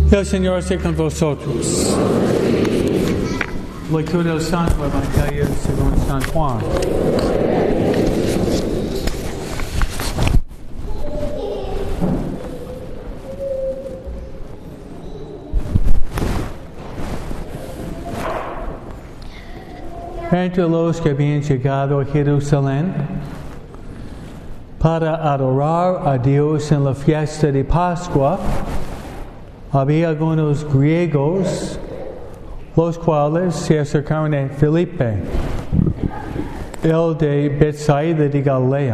El Señor esté con vosotros. Lectura del Santo Evangelio según San Juan. Entre los que habían llegado a Jerusalén para adorar a Dios en la fiesta de Pascua, había algunos griegos, los cuales se acercaron a Felipe, el de Bethsaida de Galilea,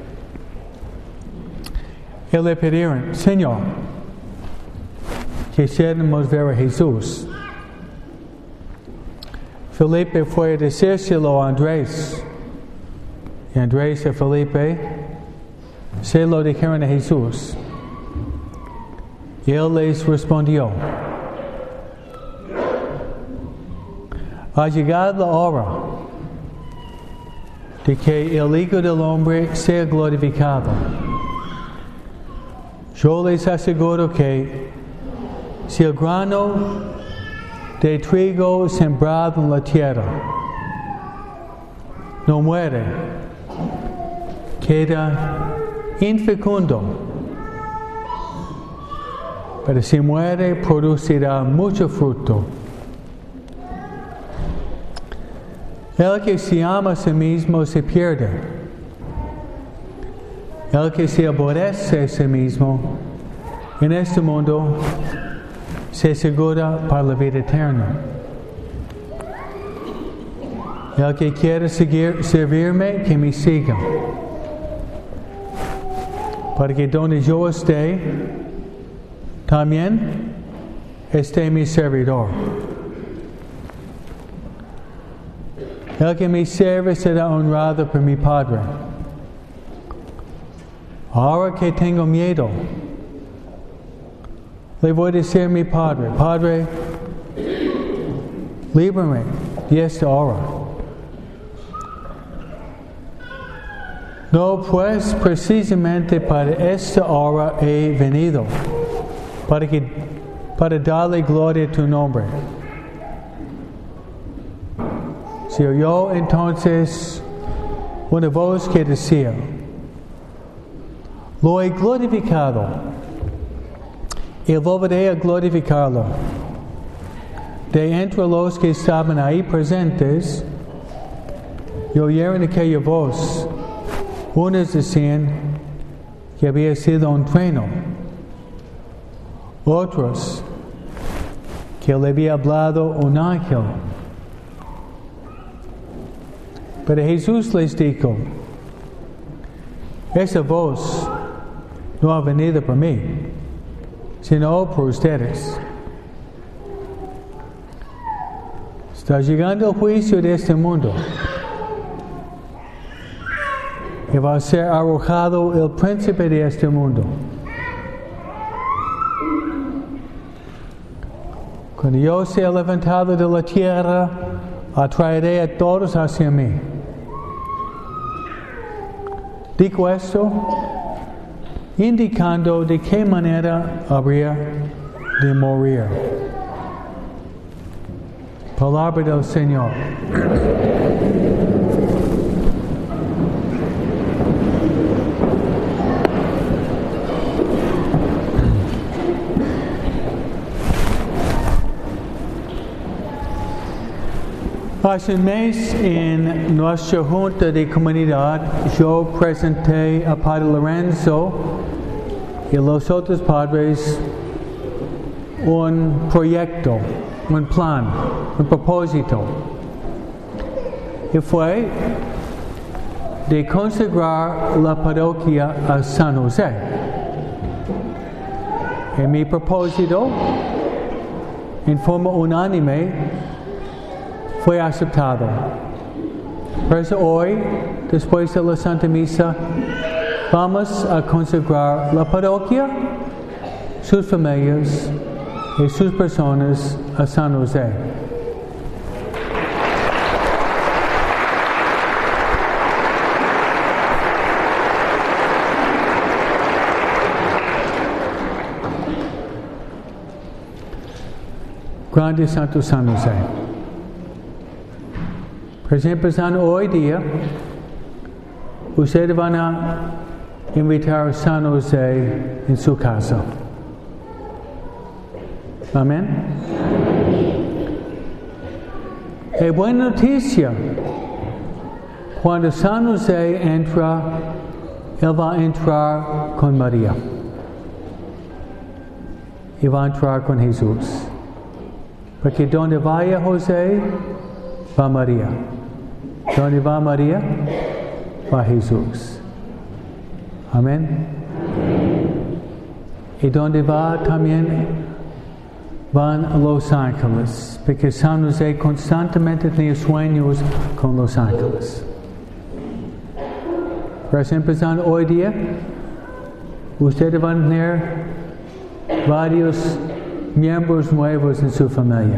y le pidieron: Señor, quisiéramos ver a Jesús. Felipe fue a decírselo a Andrés, y Andrés y Felipe se lo dijeron a Jesús. Y él les respondió: ha llegado la hora de que el Hijo del Hombre sea glorificado. Yo les aseguro que si el grano de trigo sembrado en la tierra no muere, queda infecundo. Pero si muere, producirá mucho fruto. El que se ama a sí mismo se pierde. El que se aborrece a sí mismo en este mundo se asegura para la vida eterna. El que quiere servirme, que me siga. Para que donde yo esté, también esté mi servidor. El que me sirve será honrado por mi Padre. Ahora que tengo miedo, le voy a decir a mi Padre: Padre, líbrame de esta hora. No, pues precisamente para esta hora he venido, para darle gloria a tu nombre. Se oyó entonces una voz que decía: lo he glorificado y volveré a glorificarlo. De entre los que estaban ahí presentes y oyeron aquella voz, unos decían que había sido un trueno, otros que le había hablado un ángel. Pero Jesús les dijo: esa voz no ha venido por mí, sino por ustedes. Está llegando el juicio de este mundo, y va a ser arrojado el príncipe de este mundo. Cuando yo sea levantado de la tierra, atraeré a todos hacia mí. Dijo esto, indicando de qué manera habría de morir. Palabra del Señor. Hace un mes, en nuestra junta de comunidad, yo presenté a Padre Lorenzo y a los otros padres un proyecto, un plan, un propósito. Y fue de consagrar la parroquia a San José. Y mi propósito, en forma unánime, fue aceptado. Por eso hoy, después de la Santa Misa, vamos a consagrar la parroquia, sus familias y sus personas a San José. Grande Santo San José. Pues empezando hoy día, ustedes van a invitar a San José en su casa. Amén. Es buena noticia. Cuando San José entra, él va a entrar con María. Y va a entrar con Jesús. Porque donde vaya José, va María. Donde va María, va Jesús. Amén. Y donde va también van los ángeles. Porque San José constantemente tenía sueños con los ángeles. Pero empezando hoy día, ustedes van a tener varios miembros nuevos en su familia.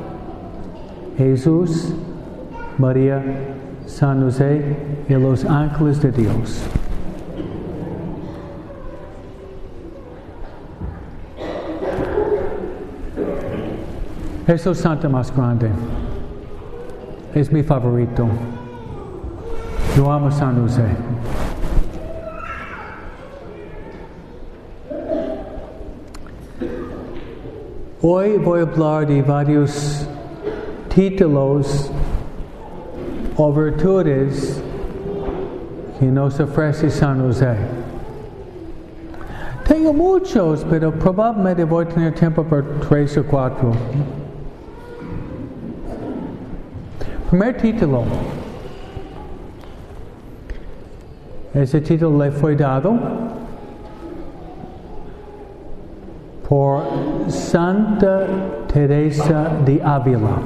Jesús, María, San José y los ángeles de Dios. Es el santo más grande. Es mi favorito. Yo amo San José. Hoy voy a hablar de varios títulos o virtudes que nos ofrece San José. Tengo muchos, pero probablemente voy a tener tiempo para 3 o 4. Primer título. Ese título le fue dado por Santa Teresa de Ávila.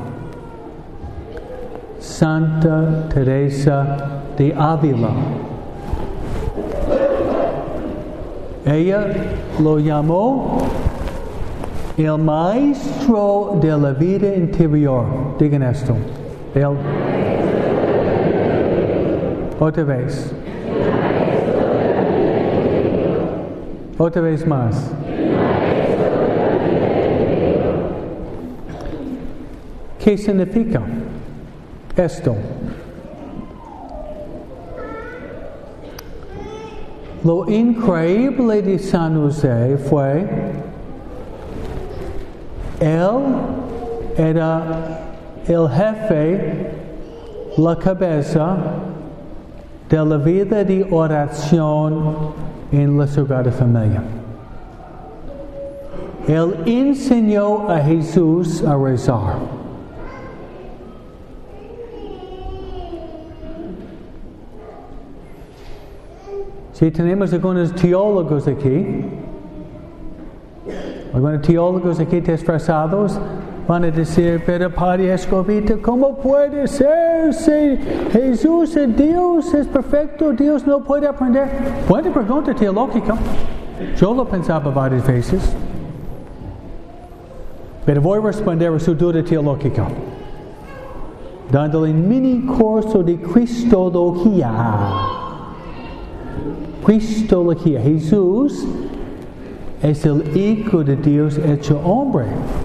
Santa Teresa de Ávila. Ella lo llamó el maestro de la vida interior. Digan esto. Otra vez. Otra vez más. ¿Qué significa esto? Lo increíble de San José fue, él era el jefe, la cabeza de la vida de oración en la Sagrada Familia. Él enseñó a Jesús a rezar. Si tenemos algunos teólogos aquí disfrazados, van a decir, pero Padre Escobita, ¿cómo puede ser si Jesús es Dios, es perfecto, Dios no puede aprender? Buena pregunta teológica. Yo lo pensaba varias veces. Pero voy a responder a su duda teológica, dándole un mini curso de Cristología. Cristología. Jesús es el Hijo de Dios hecho hombre.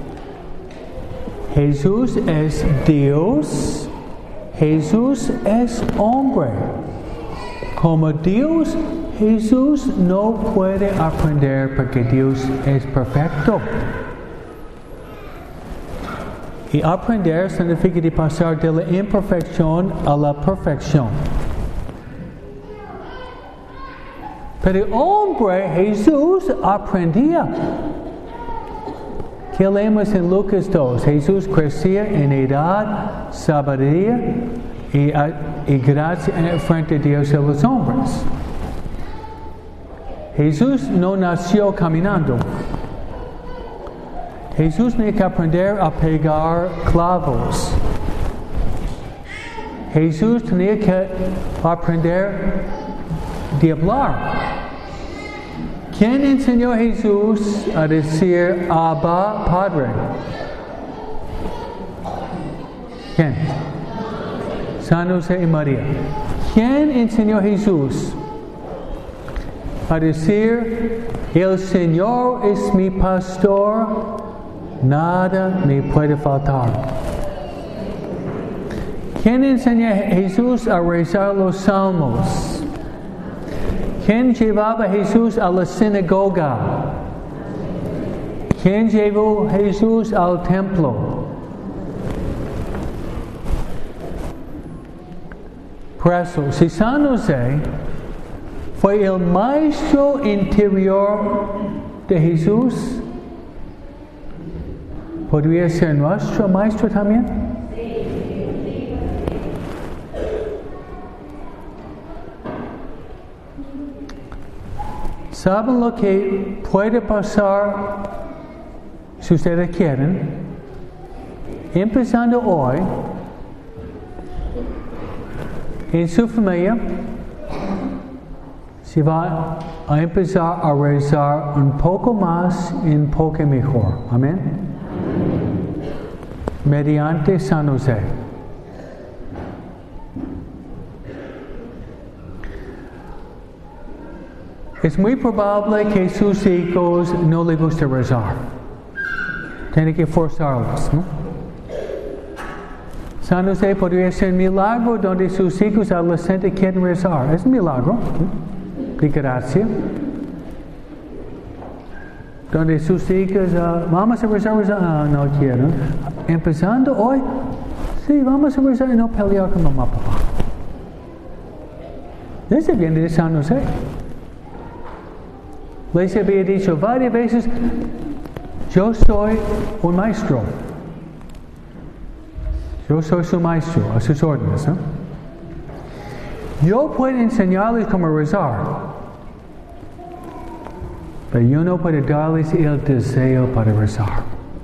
Jesús es Dios. Jesús es hombre. Como Dios, Jesús no puede aprender porque Dios es perfecto. Y aprender significa de pasar de la imperfección a la perfección. Pero el hombre, Jesús, aprendía. ¿Qué leemos en Lucas 2? Jesús crecía en edad, sabiduría y gracia frente a Dios y a los hombres. Jesús no nació caminando. Jesús tenía que aprender a pegar clavos. Jesús tenía que aprender de hablar. ¿Quién enseñó a Jesús a decir Abba, Padre? ¿Quién? San José y María. ¿Quién enseñó a Jesús a decir, el Señor es mi pastor, nada me puede faltar. ¿Quién enseñó a Jesús a rezar los salmos? ¿Quién llevaba a Jesús a la sinagoga? ¿Quién llevó a Jesús al templo? Por eso, si San José fue el maestro interior de Jesús, ¿podría ser nuestro maestro también? ¿Saben lo que puede pasar si ustedes quieren? Empezando hoy, en su familia, se va a empezar a rezar un poco más y un poco mejor. Amén. Mediante San José. Es muy probable que sus hijos no les guste rezar. Tienen que forzarlos, ¿no? San José podría ser un milagro donde sus hijos adolescentes quieren rezar. Es un milagro, ¿no? De gracia. Donde sus hijos, vamos a rezar, no quieren. Empezando hoy, sí, vamos a rezar y no pelear con mamá, papá. Eso viene de San José. Les había dicho varias veces, yo soy un maestro. Yo soy su maestro, a sus órdenes. Yo puedo enseñarles cómo rezar, pero yo no puedo darles el deseo para rezar.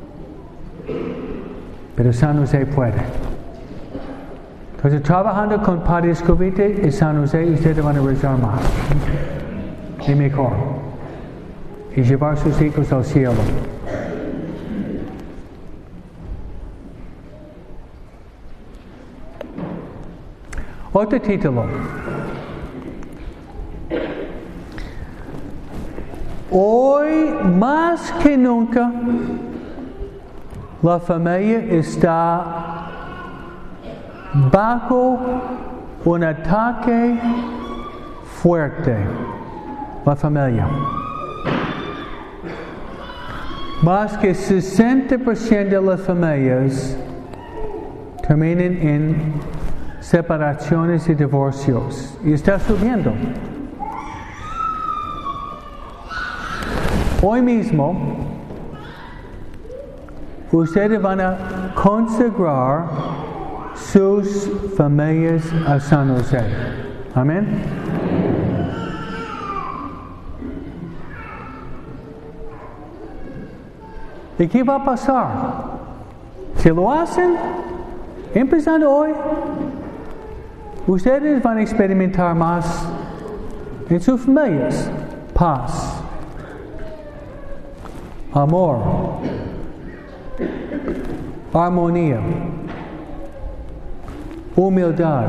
Pero San José puede. Entonces, trabajando con Padre Escobite y San José, ustedes van a rezar más y mejor, y llevar a sus hijos al cielo. Otro título. Hoy más que nunca la familia está bajo un ataque fuerte. La familia. Más que 60% de las familias terminan en separaciones y divorcios. Y está subiendo. Hoy mismo, ustedes van a consagrar sus familias a San José. Amén. ¿Y qué va a pasar? Si lo hacen, empezando hoy, ustedes van a experimentar más en sus familias paz, amor, armonía, humildad,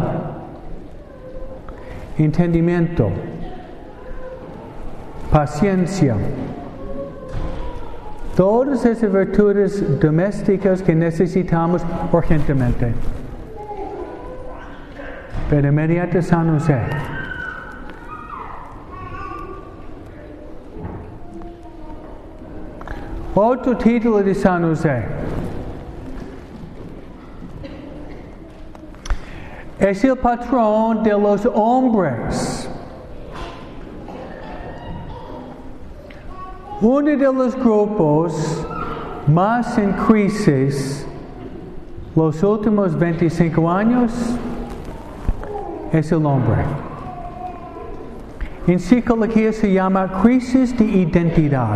entendimiento, paciencia. Todas esas virtudes domésticas que necesitamos urgentemente. Pero mediante San José. Otro título de San José. Es el patrón de los hombres. Uno de los grupos más en crisis los últimos 25 años es el hombre. En psicología se llama crisis de identidad.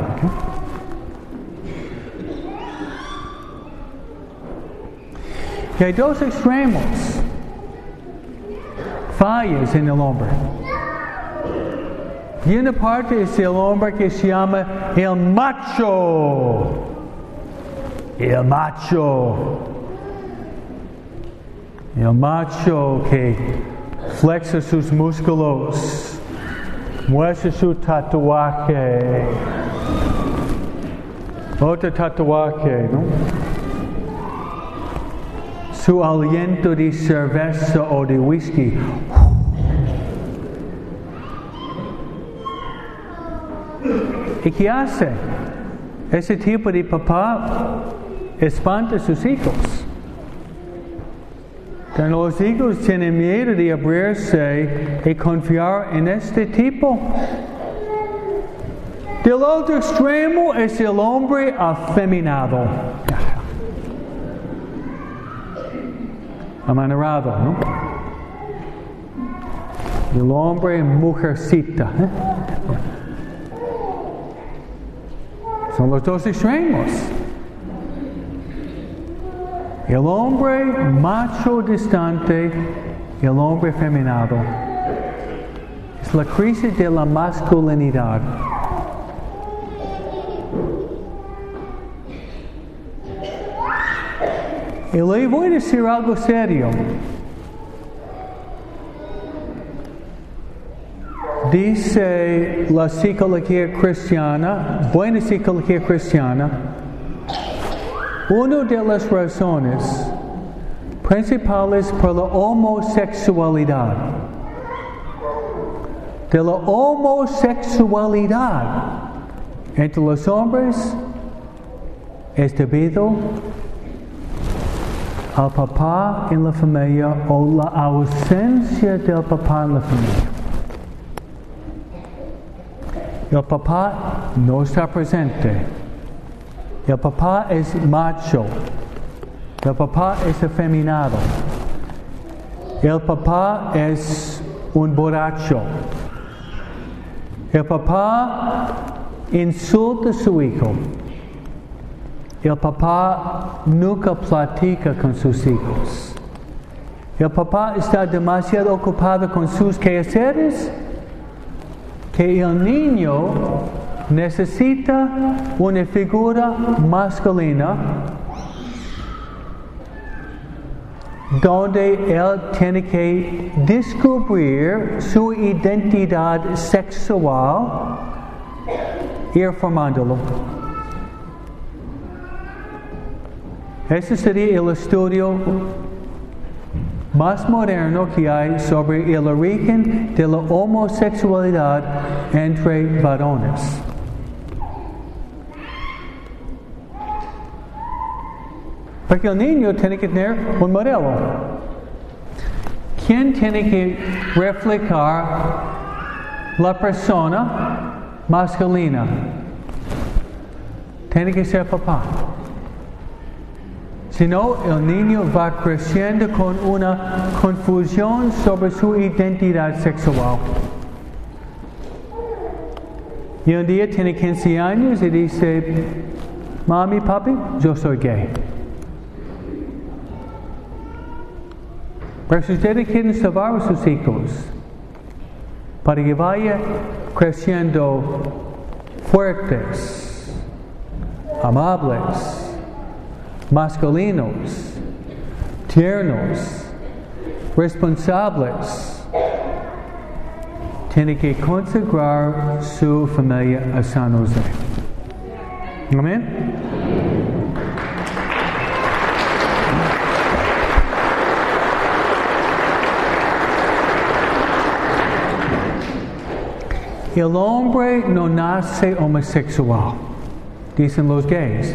Y hay dos extremos, fallas en el hombre. Y una parte es el hombre que se llama el macho. El macho. El macho que flexa sus músculos, muestra su tatuaje. Otro tatuaje, ¿no? Su aliento de cerveza o de whisky. ¿Y qué hace? Ese tipo de papá espanta a sus hijos. Cuando los hijos tienen miedo de abrirse y confiar en este tipo. Del otro extremo es el hombre afeminado. Amanerado, ¿no? El hombre mujercita. Son los dos extremos. El hombre macho distante y el hombre feminado. Es la crisis de la masculinidad. Y le voy a decir algo serio. Dice la psicología cristiana, buena psicología cristiana, una de las razones principales por la homosexualidad, entre los hombres es debido al papá en la familia o la ausencia del papá en la familia. El papá no está presente. El papá es macho. El papá es afeminado. El papá es un borracho. El papá insulta a su hijo. El papá nunca platica con sus hijos. El papá está demasiado ocupado con sus quehaceres que el niño necesita una figura masculina donde él tiene que descubrir su identidad sexual y ir formándolo. Ese sería el estudio más moderno que hay sobre el origen de la homosexualidad entre varones. Porque el niño tiene que tener un modelo. ¿Quién tiene que reflejar la persona masculina? Tiene que ser papá. Si no, el niño va creciendo con una confusión sobre su identidad sexual. Y un día tiene 15 años y dice, mami, papi, yo soy gay. Pero si ustedes quieren salvar a sus hijos, para que vaya creciendo fuertes, amables, masculinos, tiernos, responsables, tiene que consagrar su familia a San José. Amén. El hombre no nace homosexual, dicen los gays.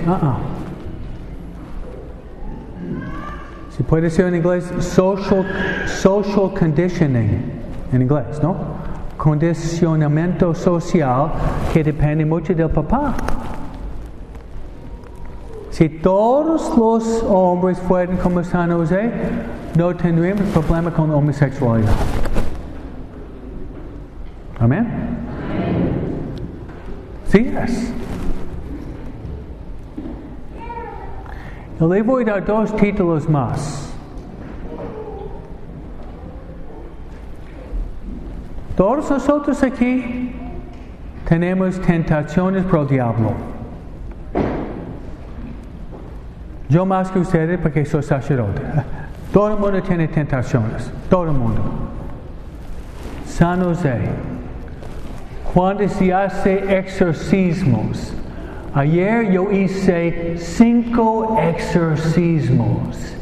Si puede ser en inglés, social conditioning, en inglés, ¿no? Condicionamiento social que depende mucho del papá. Si todos los hombres fueran como San José, no tendríamos problema con la homosexualidad. Amén. Sí es. Le voy a dar 2 títulos más. Todos nosotros aquí tenemos tentaciones por el diablo. Yo más que ustedes porque soy sacerdote. Todo el mundo tiene tentaciones. Todo el mundo. San José, cuando se hace exorcismos, Ayer yo hice 5 exorcismos.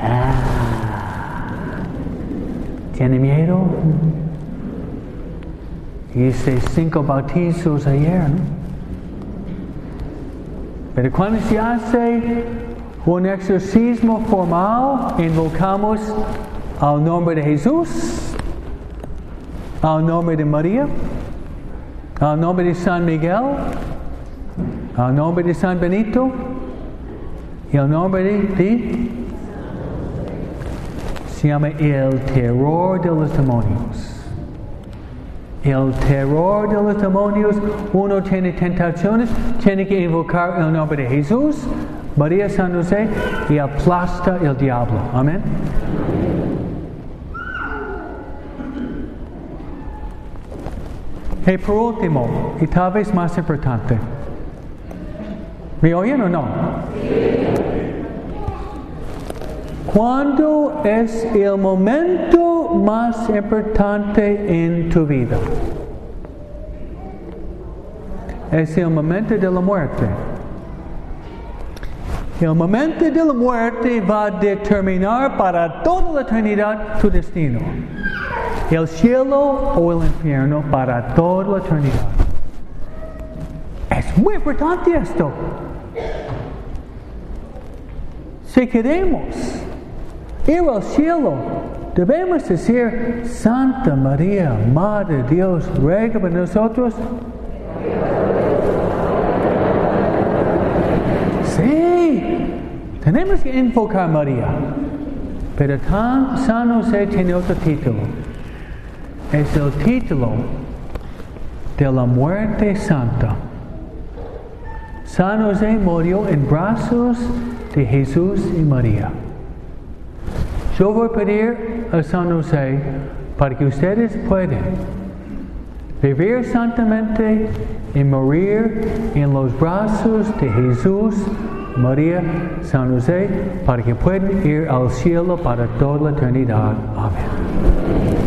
¿Tiene miedo? Hice 5 bautizos ayer, ¿no? Pero cuando se hace un exorcismo formal, invocamos al nombre de Jesús, al nombre de María, al nombre de San Miguel, al nombre de San Benito y al nombre de se llama el terror de los demonios. El terror de los demonios, uno tiene tentaciones, tiene que invocar el nombre de Jesús, María, San José y aplasta el diablo. Amén. Y por último, y tal vez más importante, ¿me oyen o no? ¿Cuándo es el momento más importante en tu vida? Es el momento de la muerte. El momento de la muerte va a determinar para toda la eternidad tu destino. El cielo o el infierno para toda la eternidad. Es muy importante esto. Si queremos ir al cielo, debemos decir: Santa María, Madre de Dios, ruega por nosotros. Sí, tenemos que invocar a María. Pero San José tiene otro título. Es el título de la muerte santa. San José murió en brazos de Jesús y María. Yo voy a pedir a San José para que ustedes puedan vivir santamente y morir en los brazos de Jesús, María, San José, para que puedan ir al cielo para toda la eternidad. Amén.